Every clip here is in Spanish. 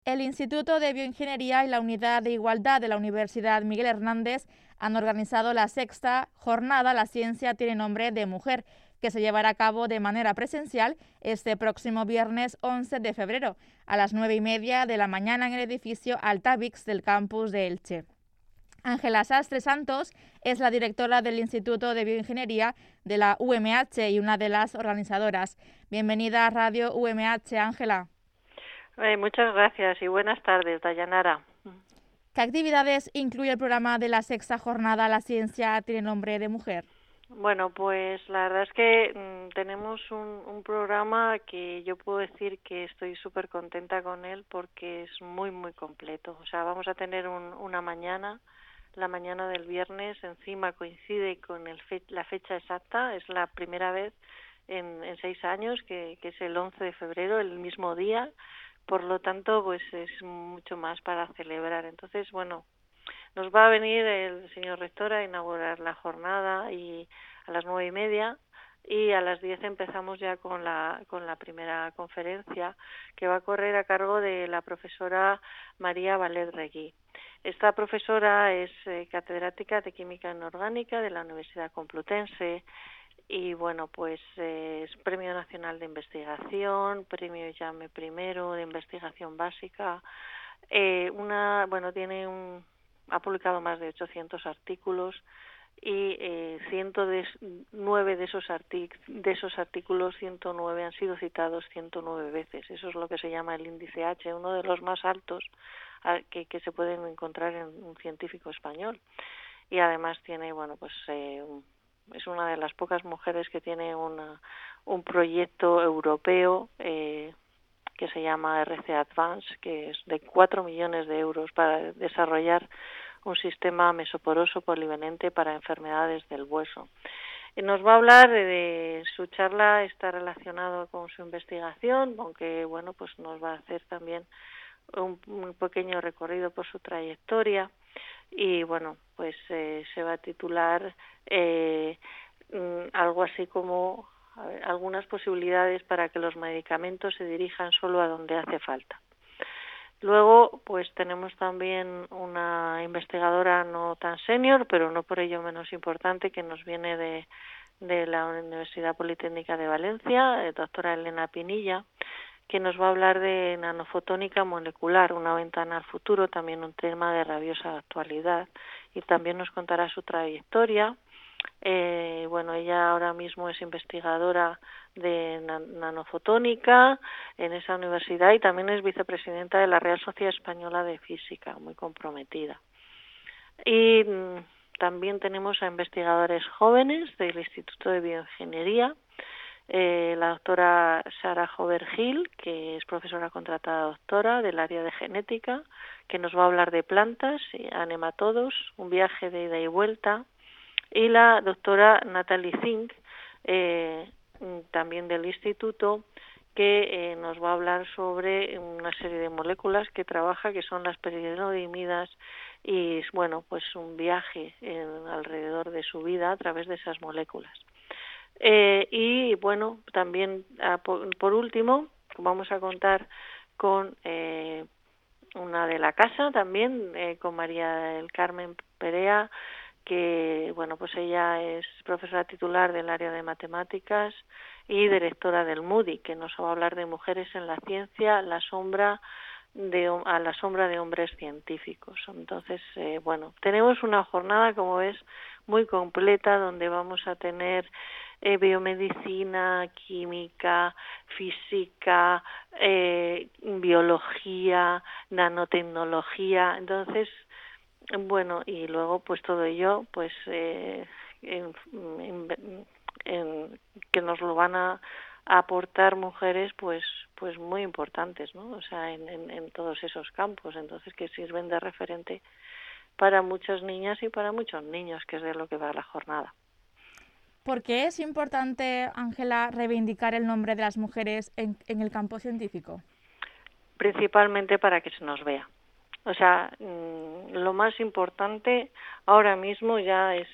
El Instituto de Bioingeniería y la Unidad de Igualdad de la Universidad Miguel Hernández han organizado la sexta jornada La ciencia tiene nombre de mujer, que se llevará a cabo de manera presencial este próximo viernes 11 de febrero a las 9:30 de la mañana en el edificio Altavix del campus de Elche. Ángela Sastre Santos es la directora del Instituto de Bioingeniería de la UMH y una de las organizadoras. Bienvenida a Radio UMH, Ángela. Muchas gracias y buenas tardes, Dayanara. ¿Qué actividades incluye el programa de la sexta jornada La ciencia tiene nombre de mujer? Bueno, pues la verdad es que tenemos un programa que yo puedo decir que estoy súper contenta con él porque es muy, muy completo. O sea, vamos a tener una mañana, la mañana del viernes, encima coincide con la fecha exacta, es la primera vez en 6 años que es el 11 de febrero, el mismo día. Por lo tanto, pues es mucho más para celebrar. Entonces, bueno, nos va a venir el señor rector a inaugurar la jornada y a las 9:30 y a las 10 empezamos ya con la primera conferencia que va a correr a cargo de la profesora María Valet Regui. Esta profesora es catedrática de Química Inorgánica de la Universidad Complutense y bueno, pues es Premio Nacional de Investigación, Premio Llame Primero de Investigación Básica. Ha publicado más de 800 artículos y 109 de esos artículos, 109 han sido citados 109 veces. Eso es lo que se llama el índice H, uno de los más altos que se pueden encontrar en un científico español. Y además tiene, bueno, pues es una de las pocas mujeres que tiene un proyecto europeo que se llama RC Advance, que es de 4 millones de euros para desarrollar un sistema mesoporoso polivalente para enfermedades del hueso. Nos va a hablar de su charla, está relacionado con su investigación, aunque bueno, pues nos va a hacer también un pequeño recorrido por su trayectoria y bueno, pues se va a titular algo así como algunas posibilidades para que los medicamentos se dirijan solo a donde hace falta. Luego, pues tenemos también una investigadora no tan senior, pero no por ello menos importante, que nos viene de la Universidad Politécnica de Valencia, doctora Elena Pinilla, que nos va a hablar de nanofotónica molecular, una ventana al futuro, también un tema de rabiosa actualidad, y también nos contará su trayectoria. Bueno, ella ahora mismo es investigadora de nanofotónica en esa universidad y también es vicepresidenta de la Real Sociedad Española de Física, muy comprometida. Y también tenemos a investigadores jóvenes del Instituto de Bioingeniería, la doctora Sara Hover-Gil, que es profesora contratada doctora del área de genética, que nos va a hablar de plantas, a nematodos, un viaje de ida y vuelta, y la doctora Natalie Zink, también del instituto, que nos va a hablar sobre una serie de moléculas que trabaja, que son las peridinodimidas, y bueno, pues un viaje alrededor de su vida a través de esas moléculas. Y bueno, también por último vamos a contar con una de la casa también, con María del Carmen Perea, que bueno, pues ella es profesora titular del área de matemáticas y directora del MUDI, que nos va a hablar de mujeres en la ciencia, a la sombra de hombres científicos. Entonces, bueno, tenemos una jornada, como ves, muy completa, donde vamos a tener biomedicina, química, física, biología, nanotecnología. Entonces, bueno, y luego pues todo ello pues que nos lo van a aportar mujeres pues muy importantes, ¿no? O sea, en todos esos campos, entonces que sirven de referente para muchas niñas y para muchos niños, que es de lo que va la jornada. ¿Por qué es importante, Ángela, reivindicar el nombre de las mujeres en el campo científico? Principalmente para que se nos vea. O sea, lo más importante ahora mismo ya es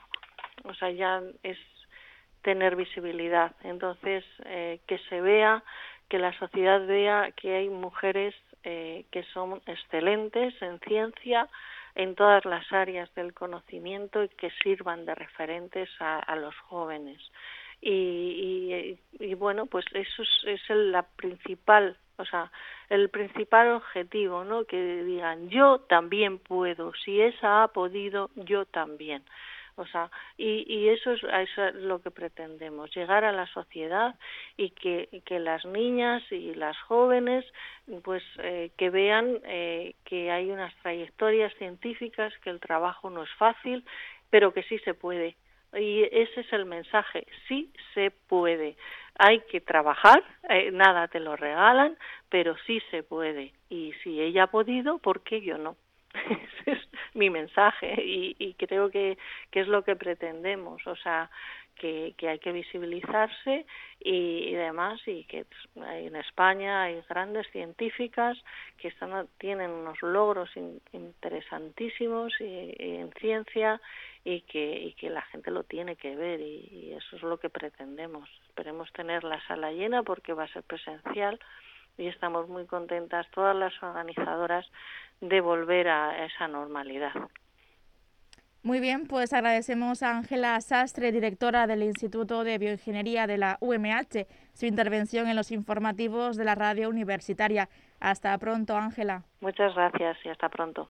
tener visibilidad. Entonces, que se vea, que la sociedad vea que hay mujeres que son excelentes en ciencia, en todas las áreas del conocimiento y que sirvan de referentes a los jóvenes. Y bueno, pues eso es la principal, o sea, el principal objetivo, ¿no? Que digan, yo también puedo, si esa ha podido, yo también. O sea, y eso es lo que pretendemos, llegar a la sociedad y que las niñas y las jóvenes pues que vean que hay unas trayectorias científicas, que el trabajo no es fácil, pero que sí se puede. Y ese es el mensaje, sí se puede. Hay que trabajar, nada te lo regalan, pero sí se puede. Y si ella ha podido, ¿por qué yo no? Ese es mi mensaje y creo que es lo que pretendemos, o sea, que hay que visibilizarse y demás, y que en España hay grandes científicas que tienen unos logros interesantísimos en ciencia y que la gente lo tiene que ver y eso es lo que pretendemos. Esperemos tener la sala llena porque va a ser presencial y estamos muy contentas todas las organizadoras de volver a esa normalidad. Muy bien, pues agradecemos a Ángela Sastre, directora del Instituto de Bioingeniería de la UMH, su intervención en los informativos de la radio universitaria. Hasta pronto, Ángela. Muchas gracias y hasta pronto.